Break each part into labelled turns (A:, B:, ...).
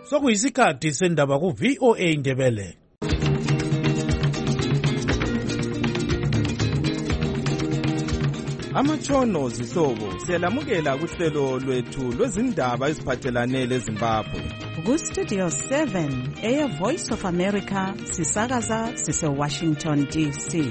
A: Sokuyisikhathi sendaba ku VOA Indebele.
B: Amatshono zihlobo siyalamukela kuhlelo lwethu lwezindaba eziphathelane leZimbabwe.
C: Ku-Studio 7 Air Voice of America sisakaza sise-Washington DC.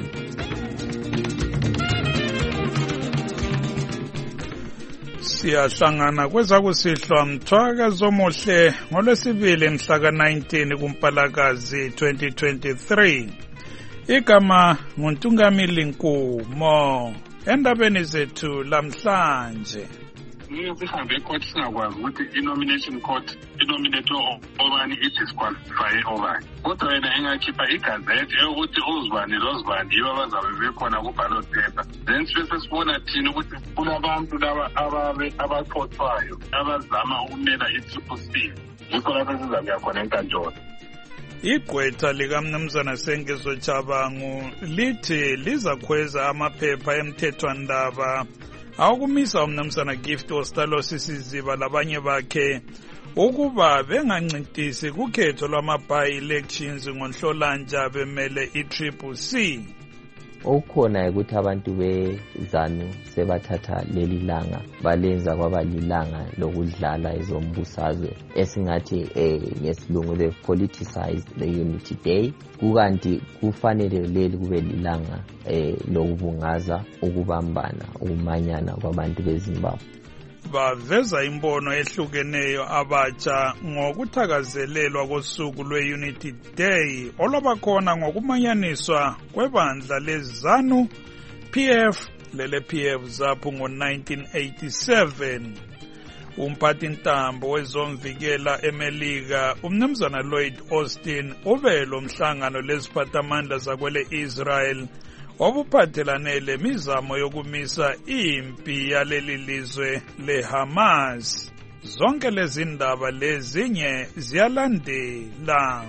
D: Siyahlangana kwezakusihlwa mthwakazo omuhle ngolwesibili mhla ka-19 kuMpalakazi 2023. Igama nguNtungamili Nkumo. Endabeni zethu lamhlanje
E: sihambe court singakwazi ukuthi i-nomination court inominate obani i-disqualify obani, kodwa yena engakhipha igazethi eyokuthi uzibani lozibani yibo abazabe bekhona ku-ballot paper, then sibese sibona thina ukuthi kulabantu laba abaxoxwayo abazama ukumela i-CCC. Yikho lapho sizakuya khona enkantolo.
D: Igqwetha likamnumzana Sengezo Chabangu lithi lizakhweza amaphepha emthethwandaba awukumisa umnumzana Gift Ostalosi Siziba labanye bakhe ukuba bengancintisi kukhetho lwama-by-elections ngoNhlolanja bemele i-CCC.
F: Okukhona ukuthi abantu beZANU sebathatha leli langa balenza kwaba lilanga lokudlala ezombusazwe esingathi ngesilungu they politicized the Unity Day, kukanti kufanele leli kube lilanga lokubungaza ukubambana ukumanyana kwabantu beZimbabwe.
D: Baveza imbono ehlukeneyo abatsha ngokuthakazelelwa kosuku lwe-Unity Day olwabakhona ngokumanyaniswa kwebandla leZANU PF lele PF ZAPU ngo-1987. Umphathintambo wezomvikela eMelika umnumzana Lloyd Austin uvelo mhlangano leziphathamandla zakwele Israel obuphathelane lemizamo yokumisa impi yaleli lizwe leHamas. Zonke lezi ndaba lezinye ziyalandela.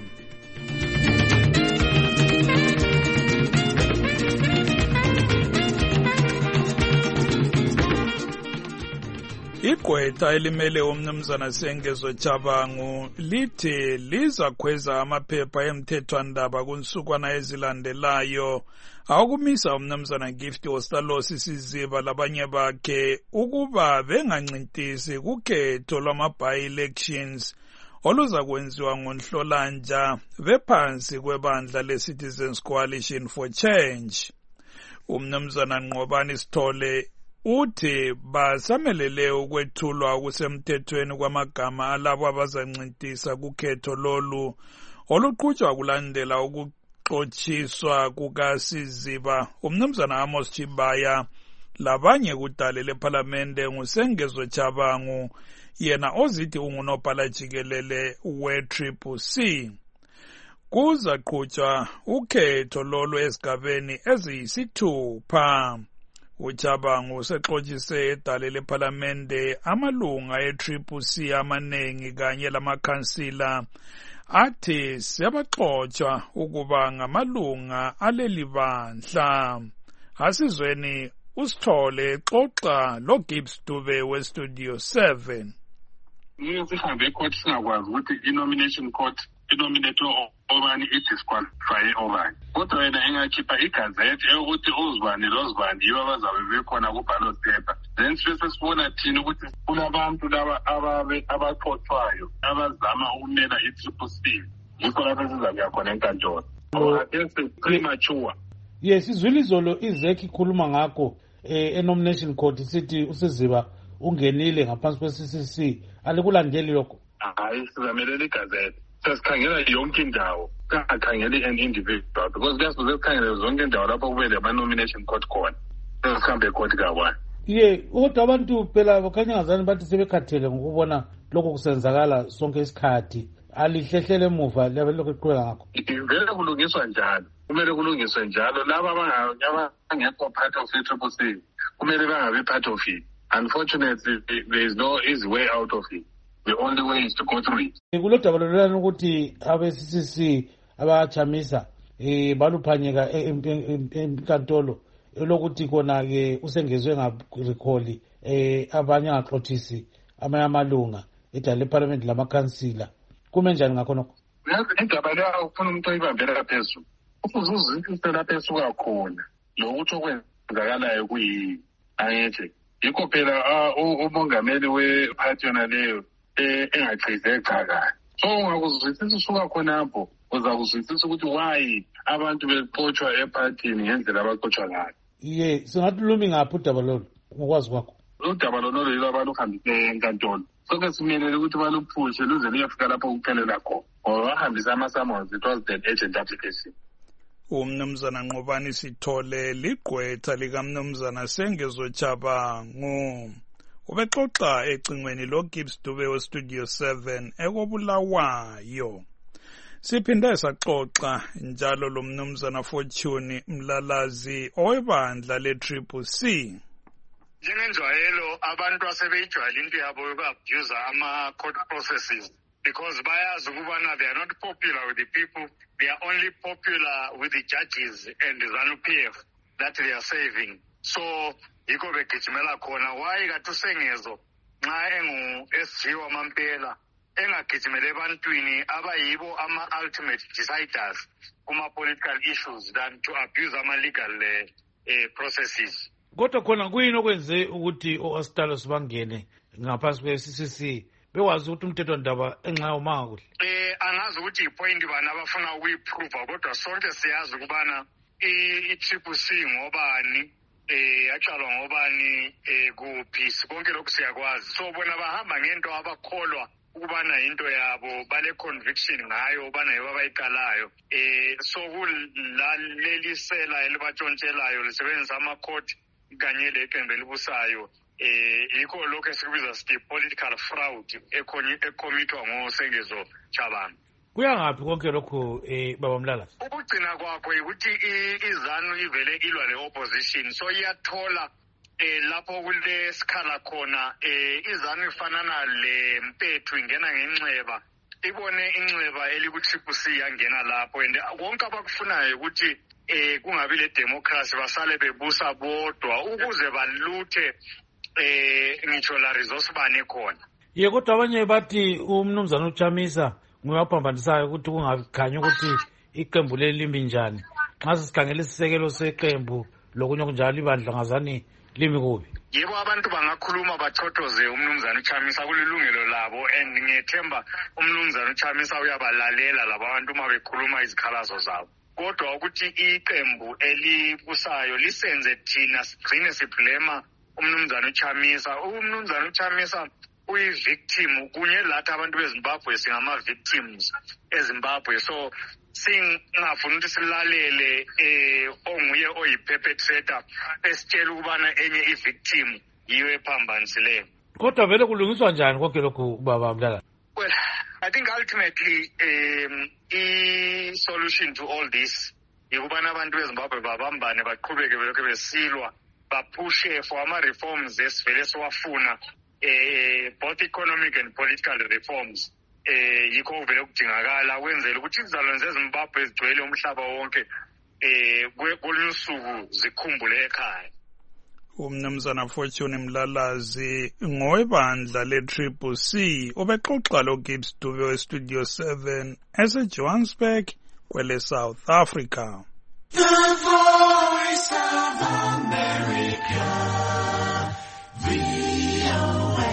D: Igqwetha elimele umnumzana Sengezo Chabangu lithi lizakhweza amaphepha emthethwandaba kunsukwana ezilandelayo awukumisa umnumzana Gift Ostalosi Siziba labanye bakhe ukuba bengancintisi kukhetho lwama-by-elections oluzakwenziwa ngoNhlolanja bephansi kwebandla le-Citizens Coalition for Change. Umnumzana Nqobani Sithole uthi basamelele ukwethulwa kusemthethweni kwamagama alabo abazancintisa kukhetho lolu oluqhutshwa kulandela ukuxotshiswa kukaSiziba umnumzana Amos Chibaya labanye kudale lephalamende nguSengezo Chabangu yena ozithi ungunobhala jikelele we-CCC. Kuzaqhutshwa ukhetho lolu esigabeni eziyisithupha. uChabangu usexoxise edale lephalamende amalunga e-CCC amaningi kanye lamakhansila athi siyabaxotsha ukuba ngamalunga aleli bandla. Asizweni uSithole xoxa loGibbs Dube weStudio 7.
E: Sihambe court singakwazi ukuthi i-nomination court inominate obani i-disqualify obani, kodwa yena engakhipha igazethi eyokuthi uzibani lozibani yibo abazabe bekhona ku-ballot paper, then sibese sibona thina ukuthi kulabantu laba abaxoxwayo abazama ukumela i-CCC. Yikho lapho sizakuya khona enkantolo. Premature.
A: Yes, izwile izolo iZEC ikhuluma ngakho e-nomination court sithi uSiziba ungenile ngaphansi kwe-CCC. Alikulandeli lokho?
E: Hayi, sizamelela igazethi. Sesikhangela yonke indawo, singakhangeli an individual, because kuyafuze sikhangele zonke indawo lapho kubele ama-nomination court khona. Sesihambe court kawane.
A: Kodwa abantu phela bakhanya ngazani bathi sebekhathele ngokubona lokho kusenzakala sonke isikhathi. Alihlehlele emuva lokho eqhubeka ngakho.
E: Vele kulungiswa njalo. Kumele kulungiswe njalo. Laba abangekho part of i-CCC kumele bangabe part of it. Unfortunately, there is no easy way out of it. The only way is to go through it.
A: Kulodaba lolana ukuthi abe-CCC abachamisa baluphanyeka enkantolo elokuthi kona-ke usengezwe ngarekholi abanye angaxothisi amanye amalunga edala lephalamende lamakhansila kume njani ngakho nokho?
E: Indaba leyo ufuna umuntu oyibambela phezulu. Ufuze uzwisise lapho esuka khona lokuthi okwenzakalayo kuyini. Angithi yikho phela umongameli wephathi yona leyo engachize echakani. So ungakuzwisisa usuka khonapho uzakuzwisisa ukuthi why abantu bexotshwa ephathini ngendlela abaqotshwa ngayo.
A: Ye, singathi lumi ngaphi udaba lolu ngokwazi kwakho?
E: Udaba lolu yilo abaluhambise enkantolo. Sonke simelele ukuthi baluphushe luze luyefika lapho kuphelela khona. Ngoba bahambisa ama-summons, it was an agent application.
D: Umnumzana Nqobani Sithole ligqwetha likamnumzana Sengezo Chabangu. Ubexoxa ecingweni loGibbs Dube weStudio 7 ekobulawayo. Siphinde saxoxa njalo lo mnumzana Fortune Mlalazi owebandla le-CCC.
G: Njengenjwayelo abantu asebeyijwayela into yabo yoku-abuse ama-court processes because bayazi ukubana they are not popular with the people, they are only popular with the judges and the ZANU-PF that they are saving. So yikho begijimela khona. Why kathi uSengezo nxa engu-SG wamampela engagijimele ebantwini abayibo ama-ultimate deciders kuma-political issues than to abuse ama-legal processes.
A: Kodwa khona kuyini okwenze ukuthi o-Astalos bangene ngaphansi kwe-CCC bewazi ukuthi umthetho ndaba enxa umanga kuhle?
G: Angazi ukuthi ipoint bani abafuna ukuyiprova, kodwa sonke siyazi ukubana i-CCC ngobani yaqalwa ngobani kuphi, konke lokhu siyakwazi. So bona bahamba ngento abakholwa ukubana into yabo bale conviction ngayo ubana yibo abayiqalayo. So kulalelisela elibatshontshelayo lisebenzisa ama-court kanye leqembu elibusayo. Yikho lokho esikubiza sithi political fraud ekhomithwa ngoSengezo Chabangu.
A: Kuya ngaphi konke lokho baba Mlalazi?
G: Ukugcina kwakho ukuthi iZANU ivele ilwa le-opposition, so iyathola lapho kule sikhala khona iZANU ifanana le mpethu ingena ngenxeba, ibone inxeba eliku-CCC yangena lapho, and konke abakufunayo ukuthi kungabi le democracy basale bebusa bodwa ukuze baluthe ngitsho la resource bane khona.
A: Ye, kodwa abanye bathi umnumzana uChamisa nguyaphambandisayo ukuthi kungakhanya ukuthi iqembu lelimi njani nxa sisikhangela isisekelo seqembu lokunye okunjalo ibandla ngazani limi kubi.
G: Yebo, abantu bangakhuluma bachothoze umnumzana uChamisa, kulilungelo labo, and ngiyethemba umnumzana uChamisa uyabalalela laba bantu uma bekhuluma izikhalazo zabo. Kodwa ukuthi iqembu elibusayo lisenze thina sigcine siblema umnumzana uChamisa. Umnumzana uChamisa uyi-victim kunye lathi abantu beZimbabwe singama-victims eZimbabwe. So singafuni ukuthi silalele onguye oyi-perpetrator esitshela ukubana enye i-victim yiyo ephambanisileyo.
A: Kodwa vele kulungiswa njani konke lokhu baba Mlala?
G: Well, I think ultimately i-solution to all this yikubana abantu beZimbabwe babambane baqhubeke belokhu besilwa baphushe for ama-reforms esivele siwafuna, both economic and political reforms. Yikho kuvele kudingakala kwenzela ukuthi izizalwane zeZimbabwe ezigcwele umhlaba wonke kolunye usuku zikhumbule ekhaya.
D: Umnumzana Fortune Mlalazi ngowebandla le-CCC ubexoxa loGibbs Dube weStudio 7 eseJohannesburg kwele South Africa.
H: The Voice of America, VOA.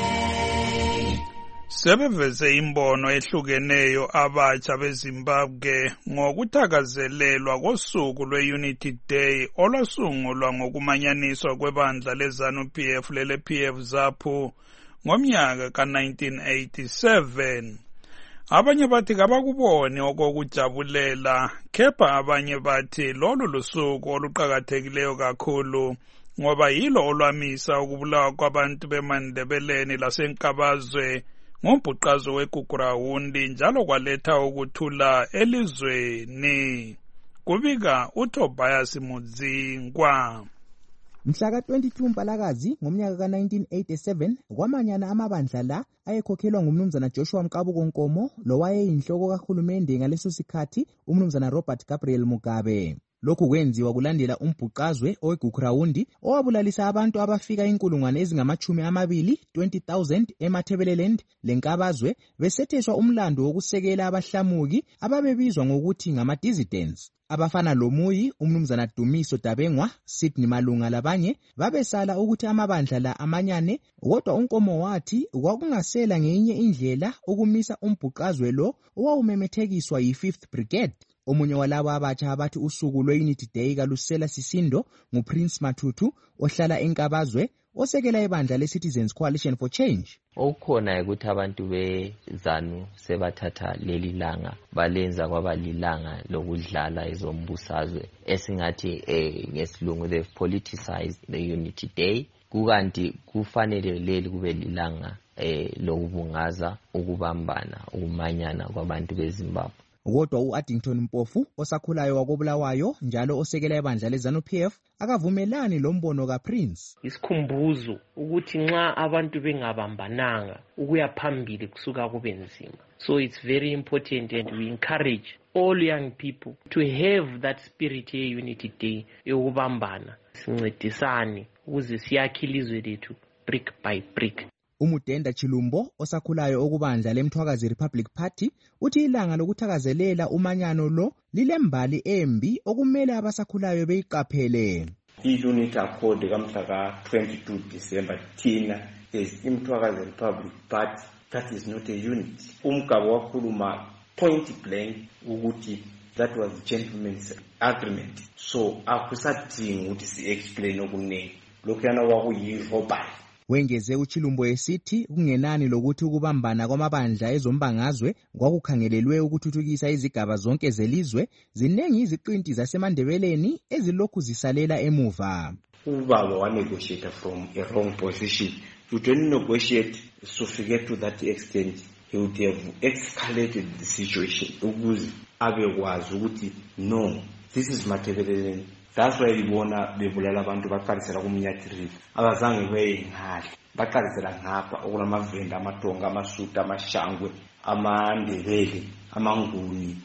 D: Sebeveze imbono ehlukeneyo abatsha beZimbabwe ngokuthakazelelwa kosuku lwe-Unity Day olwasungulwa ngokumanyaniswa kwebandla leZANU-PF lele-PF ZAPU ngomnyaka ka-1987. Abanye bathi kabakubone okokujabulela, kepha abanye bathi lolu lusuku oluqakathekileyo kakhulu ngoba yilo olwamisa ukubulawa kwabantu beMandebeleni laseNkabazwe ngombhuqazo weGugurahundi njalo kwaletha ukuthula elizweni. Kubika uTobias Mudzingwa.
I: Mhla ka-22 Mpalakazi ngomnyaka ka-1987 kwamanyana amabandla la ayekhokhelwa ngumnumzana Joshua Mkabuko Nkomo lowayeyinhloko kahulumende ngaleso sikhathi umnumzana Robert Gabriel Mugabe. Lokhu kwenziwa kulandela umbhuqazwe oweGukurawundi owabulalisa abantu abafika 20,000 eMatabeleland leNkabazwe besetheswa umlando wokusekela abahlamuki ababebizwa ngokuthi ngama-dissidents. Abafana loMuyi, umnumzana Dumiso Dabengwa, Sydney Malunga labanye babesala ukuthi amabandla la amanyane, kodwa uNkomo wathi kwakungasela ngenye indlela ukumisa umbhuqazwe lo owawumemethekiswa yi-5th Brigade. Omunye walabo abatsha abathi usuku lwe-Unity Day kalusela sisindo nguPrince Matutu ohlala eNkabazwe osekela ibandla le-Citizens Coalition for Change.
F: Okukhona ukuthi abantu beZANU sebathatha leli langa balenza kwaba lilanga lokudlala ezombusazwe esingathi ngesilungu they've politicized the Unity Day. Kukanti kufanele leli kube lilanga lokubungaza ukubambana ukumanyana kwabantu beZimbabwe.
I: Kodwa u-Addington Mpofu osakhulayo wakoBulawayo njalo osekela ibandla leZANU-PF akavumelani lombono kaPrince.
J: Isikhumbuzo ukuthi nxa abantu bengabambananga ukuya phambili kusuka kube nzima. So it's very important and we encourage all young people to have that spirit ye-Unity Day yokubambana. Sincedisane ukuze siyakhe ilizwe lethu brick by brick.
I: Umudenda Chilumbo osakhulayo okubandla leMthwakazi Republic Party uthi ilanga lokuthakazelela umanyano lo lilembali embi okumele abasakhulayo beyiqaphele.
K: I-Unity Accord kamhla ka-22 December thina as iMthwakazi Republic Party, that is not a unity. Umgaba wakhuluma point blank ukuthi that was gentleman's agreement. So akusadingi ukuthi si-explain okuningi. Lokhuyana wakuyirobhayi.
I: Wengeze uChilumbo esithi kungenani lokuthi ukubambana kwamabandla ezombangazwe kwakukhangelelwe ukuthuthukisa izigaba zonke zelizwe, zinengi iziqinti zasemandebeleni ezilokhu zisalela emuva.
K: Ubaba wanegotiate from a wrong position. You don't negotiate so forget to that extent. He would have escalated the situation ukuze abekwazi ukuthi no, this is Matabeleland. That's why ibona bebulala abantu baqalisela kuMnyathi River. Abazange beyinhali. Baqalisela ngapha okulamavenda amatonga amasuta amashangwe amandebele amanguni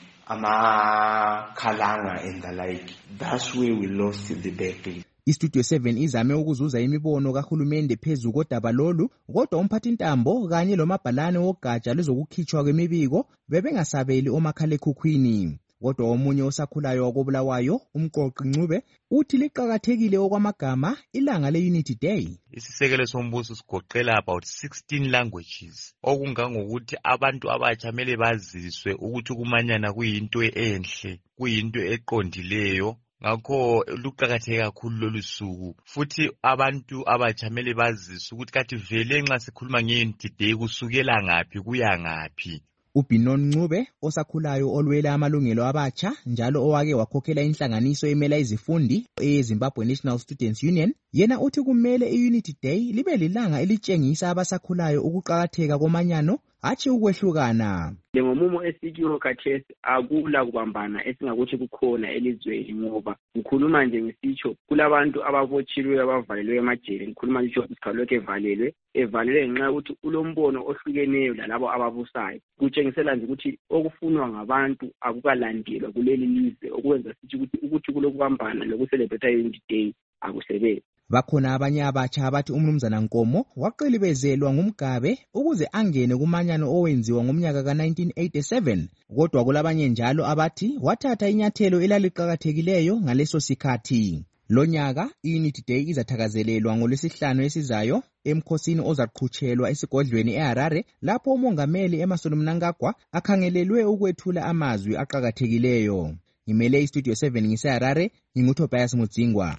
K: amakhalanga and the like. That's where we lost the battle.
I: Istudio 7 izame ukuzuza imibono kahulumende phezu kodaba lolu, kodwa umphathintambo kanye lomabhalane wogatsha lezokukhitshwa kwemibiko bebengasabeli omakhalekhukhwini. Kodwa omunye osakhulayo wakoBulawayo, uMqoqi Ncube, uthi liqhakathekile okwamagama ilanga le-Unity Day.
L: Isisekelo sombuso sigoqela about 16 languages. Okungangokuthi abantu abatsha kumele baziswe ukuthi ukumanyana kuyinto enhle, kuyinto eqondileyo. Ngakho luqhakatheke kakhulu lolu suku. Futhi abantu abatsha kumele baziswe ukuthi kathi vele nxa sikhuluma nge-Unity Day kusukela ngaphi kuya ngaphi.
I: uBinon Ncube osakhulayo olwela amalungelo abatsha njalo owake wakhokhela inhlanganiso emela izifundi eZimbabwe National Students Union, yena uthi kumele iUnity Day libe lilanga elitshengisa abasakhulayo ukuqhakatheka komanyano hatshi ukwehlukana.
M: Ngomumo esikiwo khathesi akula kubambana esingakuthi kukhona elizweni ngoba ngikhuluma nje ngisitsho kulabantu ababotshiwe abavalelwe emajele, ngikhuluma ngisho isikhalokho evalelwe ngenxa ukuthi ulombono ohlukeneyo lalabo ababusayo. Kutshengisela nje ukuthi okufunwa ngabantu akukalandelwa kuleli lizwe okwenza sithi ukuthi kulokubambana lokucelebrate iUnity Day akusebenzi.
I: Bakhona abanye abatsha abathi umnumzana Nkomo waqilibezelwa ngumgabe ukuze angene kumanyano owenziwa ngomnyaka ka1987, kodwa kulabanye njalo abathi wathatha inyathelo elaliqhakathekileyo ngaleso sikhathi. Lonyaka iUnity Day izathakazelelwa ngoLwesihlanu esizayo emkhosini ozaqhutshelwa esigodlweni eHarare, lapho umongameli Emmerson Mnangagwa akhangelelwe ukwethula amazwi aqhakathekileyo. Ngimele iStudio 7 ngiseHarare, nginguTobias Mudzingwa.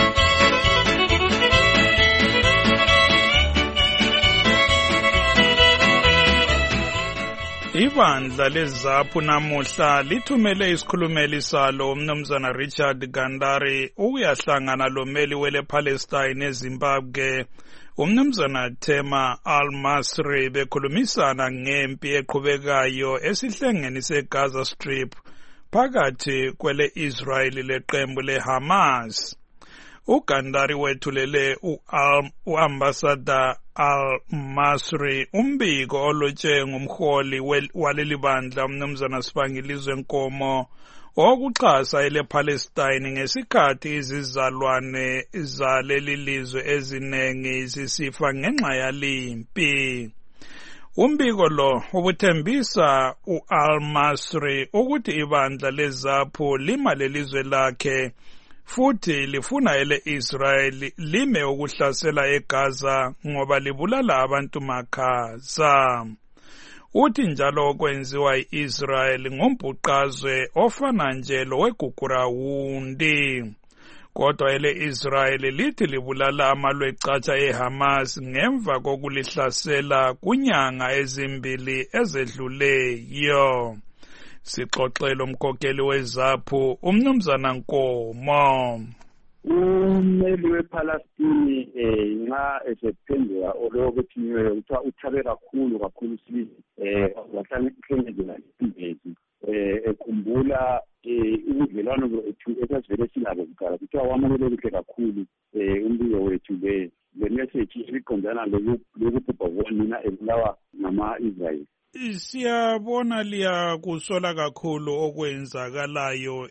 D: Ibandla leZAPU namuhla lithumele isikhulumeli salo umnumzana Richard Gandari ukuyahlangana lomeli wele Palestine eZimbabwe umnumzana Tema Al-Masri bekhulumisana ngempi eqhubekayo esihlengeni seGaza Strip phakathi kwele Israel leqembu leHamas. uGandari wethulele uambassador al-Masri umbiko olotshwe ngumholi waleli bandla umnumzana Sibangilizwe Nkomo wokuxhasa ele-Palestine ngesikhathi izizalwane zaleli lizwe ezinengi zisifa ngenxa yalimpi. Umbiko lo ubuthembisa u-al-Masri ukuthi ibandla leZAPU lima lelizwe lakhe futhi lifuna ele-Israel lime ukuhlasela eGaza ngoba libulala abantu makhaza. Uthi njalo okwenziwa i-Israel ngombhuqazwe ofana nje loweGugurawundi. Kodwa ele-Israel lithi libulala amalwecatsha eHamas ngemva kokulihlasela kunyanga ezimbili ezedluleyo. Sixoxela umkhokheli weZAPU umnumzana Nkomo.
N: Ummeli wePalestine nxa esephendula olokuthiwe uthabe kakhulu sibili wahlangenzela imbezi ekhumbula ubudlelwano bethu esasivele sinabo kuqala kuthiwa wamukele kuhle kakhulu umbiko wethu le message eliqondana lokubhubha konina ebulawa ngama-Israyeli.
D: Siyabona liyakusola kakhulu okwenzakalayo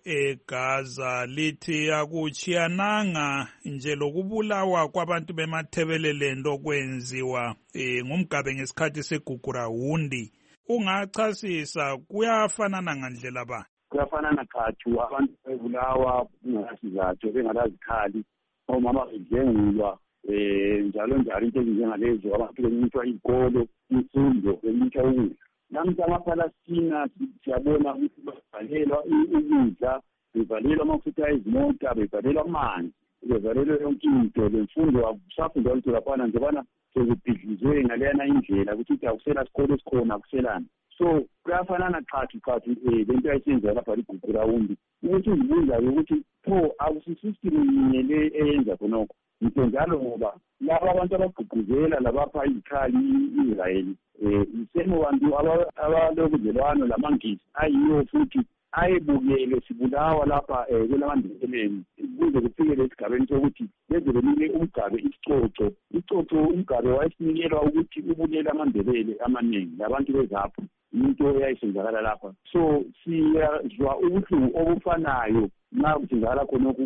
D: eGaza, lithi akuchiyananga nje lokubulawa kwabantu bemathebeleleni okwenziwa ngumgabe ngesikhathi segugurawundi. Ungachasisa kuyafanana ngandlela ba?
N: Kuyafanana kathu, abantu bebulawa kungasizathu bengalazikhali, omama bedlengulwa njalo into ezinjengalezo, abantu benyitshwa iy'kolo, imfundo, benyitshwa ukudla. Namhla amaPalestina siyabona ukuthi bevalelwa ukudla, bevalelwa amafutha ezimota, bevalelwa amanzi, bevalelwa yonke into, lemfundo akusafundwa lutho laphana njengobana sekubhidlizwe ngaleyana indlela ukuthi akusela sikolo esikhona akuselani. So kuyafanana qathu lento ayisenza lapha igugurawundi ukuthi uzibuza-ke ukuthi pho akusisystem yinye le eyenza khonokho. Ngitho njalo ngoba laba abantu abagqugquzela labapha izikhali i-Israyeli yisemo bantu abalobudlelwano lamangisi ayiyo futhi ayebukele sibulawa lapha kwelamandebeleni kuze kufikele esigabeni sokuthi beze benike umgabe isicoco umgabe wayesinikelwa ukuthi ubulele amandebele amaningi labantu beZAPU into eyayisenzakala lapha. So siyazwa ubuhlungu obufanayo nxa kusenzakala khonokho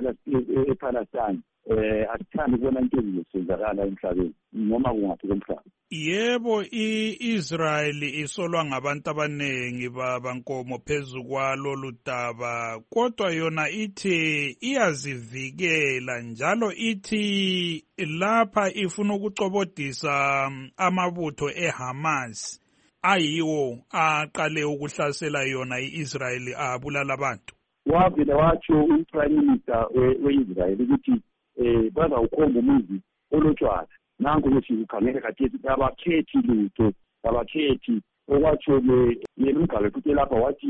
N: ePalestine. Asithandi kubona into ezisenzakala emhlabeni noma kungaphi komhlaba.
D: Yebo, i-Israel isolwa ngabantu abanengi babankomo phezu kwalolu daba, kodwa yona ithi iyazivikela njalo ithi lapha ifuna ukucobodisa amabutho eHamas ayiwo aqale ukuhlasela yona i-Israel abulala abantu.
N: Wavela watsho uPrime Minister we-Israel ukuthi bazawukhomba umuzi olotshwala. Nanku besikukhangela khathesi abakhethi lutho, abakhethi okwatsho-ke yena umgabe futhi lapha wathi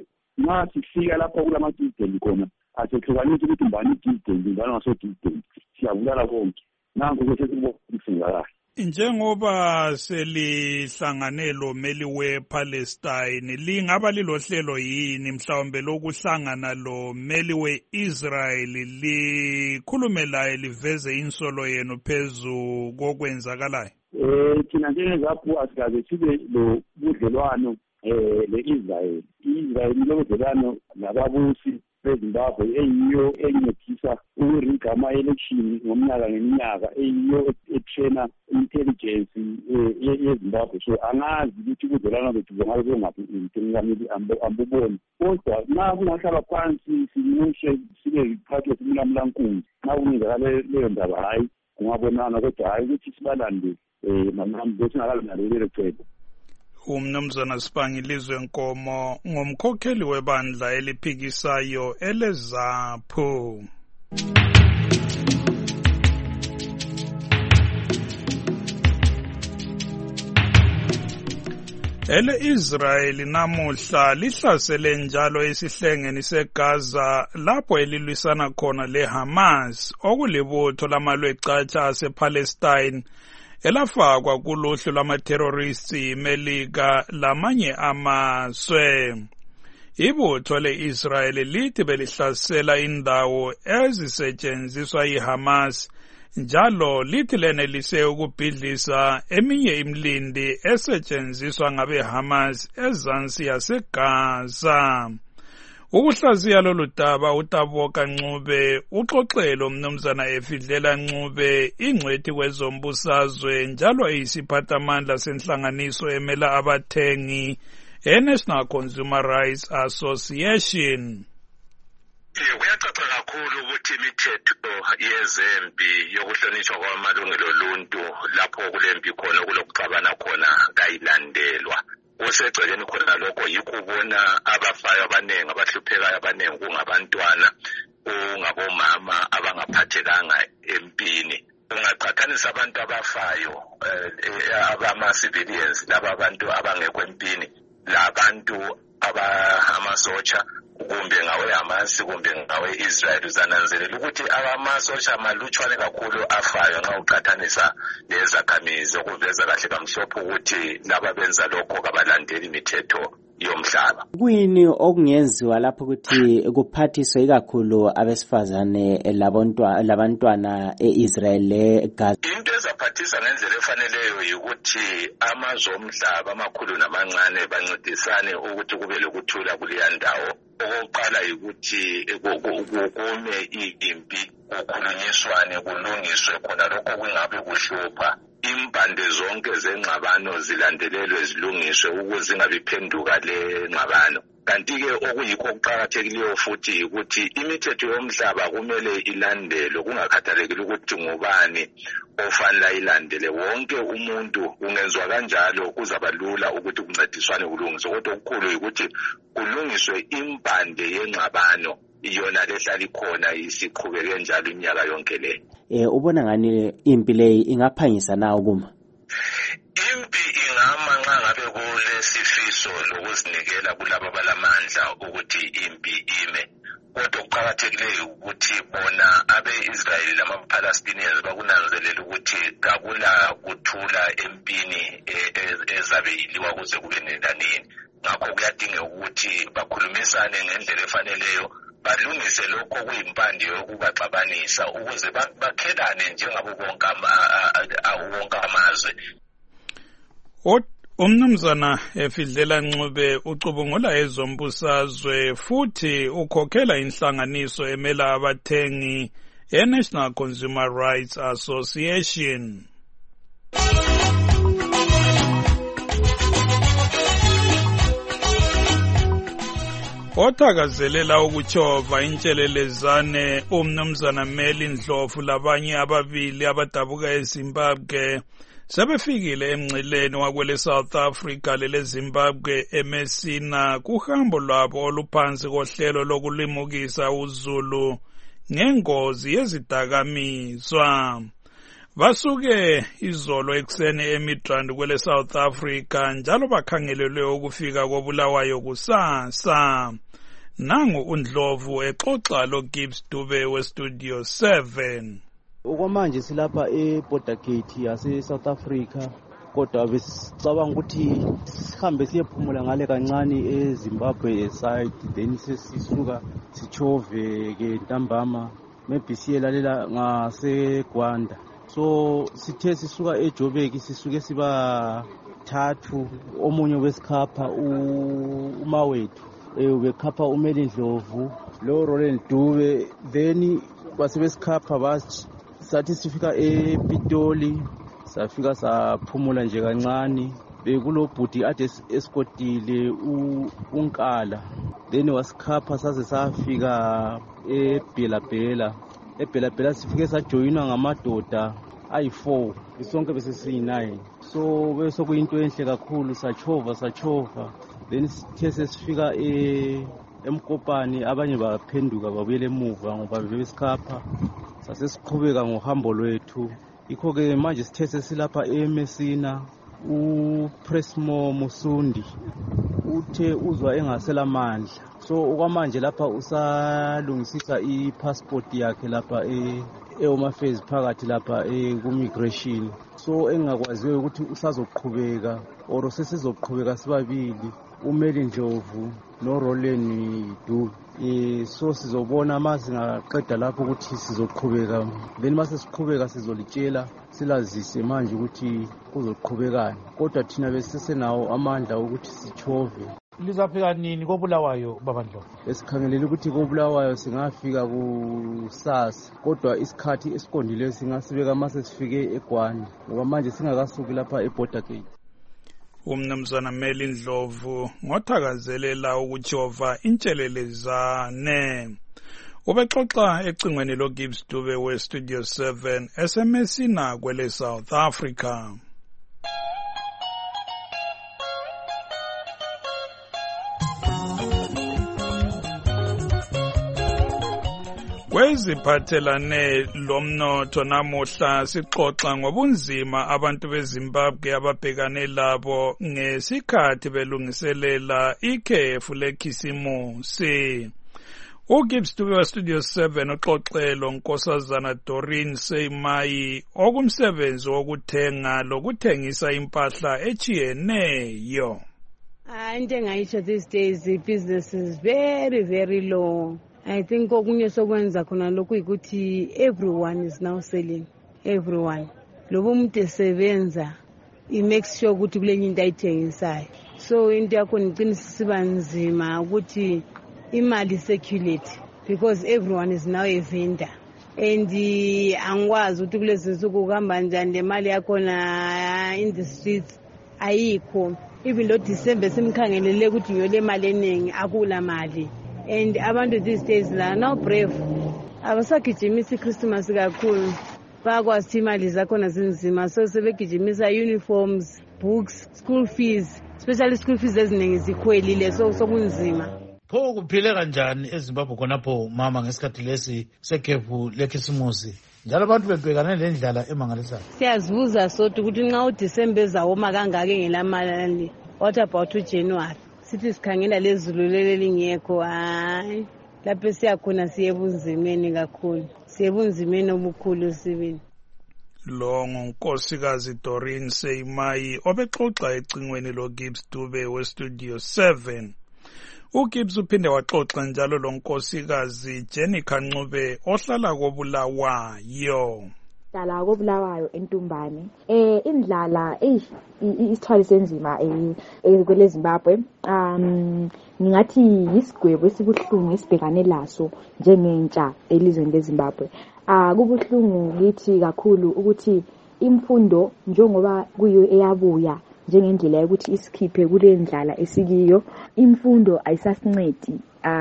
N: nxa sifika lapha kulama-dissident khona asehlukanisi ukuthi mbani i-dissident njalo ngaso-dissident siyabulala konke. Nanku-ke sesibonakala.
D: Njengoba selihlangane lomeli wePalestine, lingaba lilohlelo yini mhlawumbe lokuhlangana lomeli we-Israel likhulume laye liveze insolo yenu phezu kokwenzakalayo?
N: Thina njengeZAPU asikaze sibe lo budlelwano le-Israel. I-Israel ilobudlelwano lababusi beZimbabwe eyiyo encedisa ukuriga ama-election ngomnyaka ngeminyaka, eyiyo etrena intelligence yeZimbabwe. So angazi ukuthi ubudlelwano bethu bungabe bungaphi ngameli ambuboni. Kodwa nxa kungahlala phansi simushe sibe yiphathi simulamulankunzi nxa kungenzakala leyo ndaba hayi kungabonana, kodwa hayi ukuthi sibalande besingakalanaleli lelo cebo.
D: Umnumzana Sibangilizwe Nkomo ngumkhokheli webandla eliphikisayo eleZAPU. Ele-Israel namuhla lihlasele njalo isihlengeni seGaza lapho elilwisana khona leHamas okulibutho lamalwecatsha asePalestine elafakwa kuluhlu lwamaterroristi iMelika lamanye amazwe. Ibutho le-Israel lithi belihlasela indawo ezisetshenziswa yiHamas njalo lithi lenelise ukubhidlisa eminye imlindi esetshenziswa ngabe Hamas ezansi yaseGaza. Ukuhlaziya lolu daba uTaboka Ncube uxoxelo umnumzana Efidlela Ncube ingcwethi kwezombusazwe njalo eyisiphathamandla senhlanganiso emela abathengi National Consumer Rights Association.
O: Kuyacaca kakhulu ukuthi imithetho yezempi yokuhlonishwa kwamalungelo oluntu lapho kulempi khona kulokuxabana khona kayilandelwa. Kusegceleni khona lokho yikho ubona abafayo abanengi abahluphekayo abanengi kungabantwana kungabomama abangaphathekanga empini. Ungaqhathanisa abantu abafayo abama-civilians laba abantu abangekho empini labantu abamasotsha kumbe ngawe Hamas kumbe ngawe Israel uzananzelela ukuthi abamasotsha malutshwane kakhulu afayo nxa uqhathanisa lezakhamizi okuveza kahle kamhlophe ukuthi laba benza lokho kabalandeli imithetho yomhlaba.
P: Kuyini okungenziwa lapho ukuthi kuphathiswe ikakhulu abesifazane labantwana eIsrael leGaza?
O: Into ezaphathisa ngendlela efaneleyo yikuthi amazwe omhlaba amakhulu namancane bancedisane ukuthi kube lokuthula kuleya ndawo. Okokuqala yikuthi kume impi kukhulunyiswane kulungiswe khona lokho kungabe kuhlupha. Impande zonke zengxabano zilandelelwe zilungiswe ukuze ingabiphenduka le ngxabano. Kanti-ke okuyikho okuqakathekileyo futhi ukuthi imithetho yomhlaba kumele ilandelwe kungakhathalekile ukuthi ngubani ofanele ayilandele. Wonke umuntu kungenziwa kanjalo kuzaba lula ukuthi kuncediswane kulungiswe. Kodwa okukhulu yikuthi kulungiswe impande yengxabano iyona lehlala ikhona isiqhubeke njalo iminyaka yonke le.
P: Ubona ngani impi leyi ingaphangisa na ukuma?
O: Impi ingama nxa ngabe kulesifiso lokuzinikela kulabo balamandla ukuthi impi ime. Kodwa okuqakathekileyo ukuthi bona abe-Israel lama-Palestinians bakunanzelela ukuthi kakula kuthula empini ezabe iliwa kuze kube nendanini. Ngakho kuyadinga ukuthi bakhulumisane ngendlela efaneleyo balungise lokho kuyimpande yokubaxabanisa ukuze bakhelane njengabo bonke amazwe.
D: Umnumzana Efidlela Ncube ucubungula ezombusazwe futhi ukhokhela inhlanganiso emela abathengi National Consumer Rights Association. Othakazelela ukutshova intshelelezane umnumzana Meli Ndlovu labanye ababili abadabuka eZimbabwe sebefikile emngceleni wakwele South Africa lele Zimbabwe eMessina kuhambo lwabo oluphansi kohlelo lokulimukisa uZulu ngengozi yezidakamizwa. Basuke izolo ekuseni eMidrand kwele South Africa njalo bakhangelelwe ukufika koBulawayo kusasa. Nangu uNdlovu exoxa loGibbs Dube weStudio 7.
Q: Okwamanje silapha eborder gate yase South Africa kodwa besicabanga ukuthi sihambe siyephumula ngale kancane eZimbabwe side then sesisuka sichove ke ntambama maybe siyelalela ngaseGwanda. So sithe sisuka eJoburg sisuke siba thathu omunye wesikhapha umawethu ubekhapha uMeli Ndlovu lo Roland Dube then basebesikhapha sathi sifika ePitoli safika saphumula nje kancane bekulobhudi ade escotile uNkala then wasikhapha saze safika eBhelabhela sifike sajoyinwa ngamadoda ayi4 isonke bese siyi9 so bese kuyinto enhle kakhulu sachova then sithe sesifika eMkopani abanye baphenduka babuyela emuva ngoba bebesikhapha sasesiqhubeka ngohambo lwethu. Ikho ke manje sithe sesilapha eMessina uPresmo Musundi uthe uzwa engaselamandla so okwamanje lapha usalungisisa ipassport yakhe lapha e-Home Affairs phakathi lapha ku-migration. So engingakwaziyo ukuthi usazoqhubeka or sesizoqhubeka sibabili, uMeli Ndlovu noRoland Dube. So sizobona uma singaqeda lapho ukuthi sizoqhubeka, then mase siqhubeka sizolitshela silazise manje ukuthi kuzoqhubekani, kodwa thina besisenawo amandla ukuthi sichove.
A: Lizafika nini koBulawayo baba Ndlovu?
Q: Esikhangelele ukuthi koBulawayo singafika kusasa, kodwa isikhathi esiqondileyo singasibeka mase sifike eGwani, ngoba manje singakasuki lapha eborder gate.
D: Umnumzana Meli Ndlovu ngothakazelela ukujova intshelelezane. Ubexoxa ecingweni loGibbs Dube weStudio 7 SMSina kwele South Africa. Kweziphathelane lomnotho namuhla sixoxa ngobunzima abantu beZimbabwe ababhekane labo ngesikhathi belungiselela ikhefu lekhisimusi. uGibbs Dube weStudio 7 uxoxelo Nkosazana Doreen Seymayi okumsebenzi wokuthenga lokuthengisa impahla echiyeneyo.
R: Into engayisho these days the business is very very low. I think okunye sokwenza khona lokhu ukuthi everyone is now selling, everyone. Lobo umuntu esebenza he makes sure ukuthi kulenye into ayithengisayo. So into yakho niqinisisiba nzima ukuthi imali circulate because everyone is now a vendor. And angwazi ukuthi kulezi nsuku kuhamba njani nemali yakhona in the streets ayikho. Even though December simkhangelele ukuthi ngiyole imali eningi akula mali. And abantu these days la now brave abasagijimisa iChristmas kakhulu, bakwazi imali zakhona zinzima, so sebegijimisa uniforms, books, school fees, especially school fees eziningi zikhwelile, so kunzima.
A: Pho kuphile kanjani eZimbabwe khonapho mama ngesikhathi lesi sekhefu lekhisimusi, njalo abantu bebhekane lendlala emangalisayo?
R: Siyazibuza sothi ukuthi nxa uDecember ezawoma kangaka ngelamali, what about uJanuary? Sithi sikhangela lezulu lelingekho, hayi lapho siyakhona siyebunzimeni kakhulu, siyebunzimeni obukhulu sibili.
D: Lo ngunkosikazi Doreen Seymayi obexoxa ecingweni loGibbs Dube weStudio 7. uGibbs uphinde waxoxa njalo lo nkosikazi Jenica Ncube ohlala koBulawayo.
S: Dala koBulawayo eNtumbane. Indlala isithwali senzima kwele Zimbabwe. Ngingathi yisigwebo esibuhlungu esibhekane laso njengentsha elizweni leZimbabwe. Kubuhlungu kithi kakhulu ukuthi imfundo njengoba kuyo eyabuya njengendlela yokuthi isikhiphe kule ndlala esikiyo, imfundo ayisasincedi.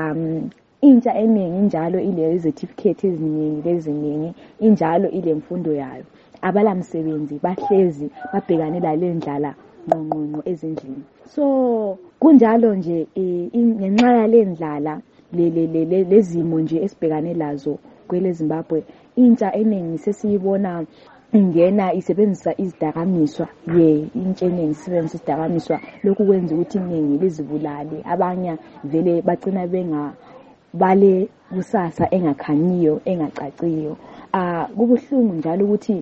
S: Intsha eningi njalo ile certificate eziningi leziningi, injalo ile mfundo yayo, abala msebenzi, bahlezi babhekane lale ndlala ngqongqonqo ezindlini. So kunjalo nje ngenxa yale ndlala lezimo nje esibhekane lazo kwele Zimbabwe, intsha eningi sesiyibona ingena isebenzisa izidakamizwa, intsha eningi isebenzisa izidakamizwa, lokhu kwenza ukuthi iningi lizibulale, abanye vele bagcina bale kusasa engakhanyiyo engacaciyo. Kubuhlungu njalo ukuthi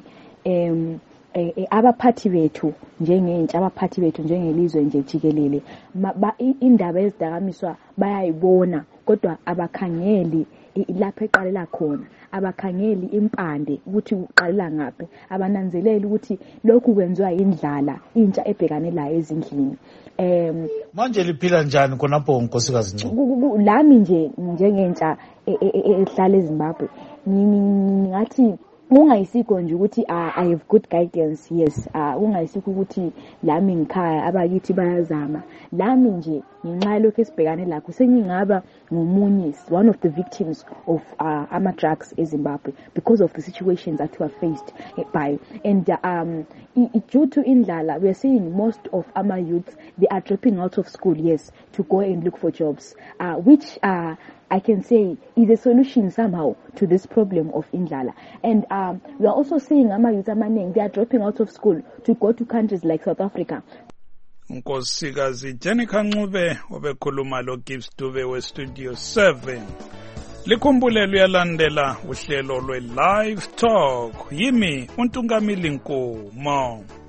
S: abaphathi bethu njengentsha, abaphathi bethu njengelizwe nje jikelele, indaba yezidakamizwa bayayibona kodwa abakhangeli lapho eqalela khona, abakhangeli impande ukuthi uqalela ngaphi, abananzeleli ukuthi lokhu kwenziwa indlala intsha ebhekane layo ezindlini.
A: Manje liphila njani khonapho nkosikazi Ncube?
S: Lami nje njengentsha ehlala eZimbabwe ngingathi kungayisikho nje ukuthi I have good guidance, yes. Kungayisikho ukuthi lami ngikhaya abakithi bayazama, lami nje ngenxa lokho esibhekane lakho sengingaba ngomunye, one of the victims of ama-drugs eZimbabwe because of the situations that we are faced by. And due to indlala, we are seeing most of our youths, they are dropping out of school, yes, to go and look for jobs, which I can say is a solution somehow to this problem of indlala. And we are also seeing ama-youth amaningi, they are dropping out of school to go to countries like South Africa.
D: Nkosikazi Jenica Ncube obekhuluma loGibbs Dube weStudio 7. Likhumbule luyalandela uhlelo lwe-Live Talk. Yimi uNtungamili Nkomo.